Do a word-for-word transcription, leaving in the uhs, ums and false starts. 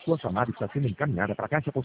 Sua chamada está sendo encaminhada para a caixa postal.